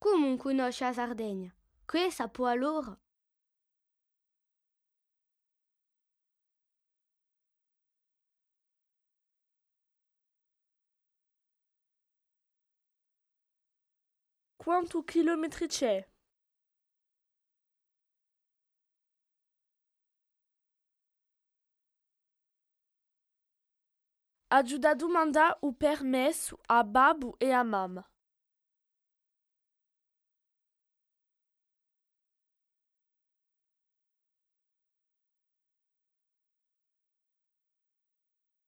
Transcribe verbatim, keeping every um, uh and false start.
Come conosce la Sardegna? Questa può allora? Quanto chilometri c'è? Ajuda a domandar o permesso a babo e a mamma.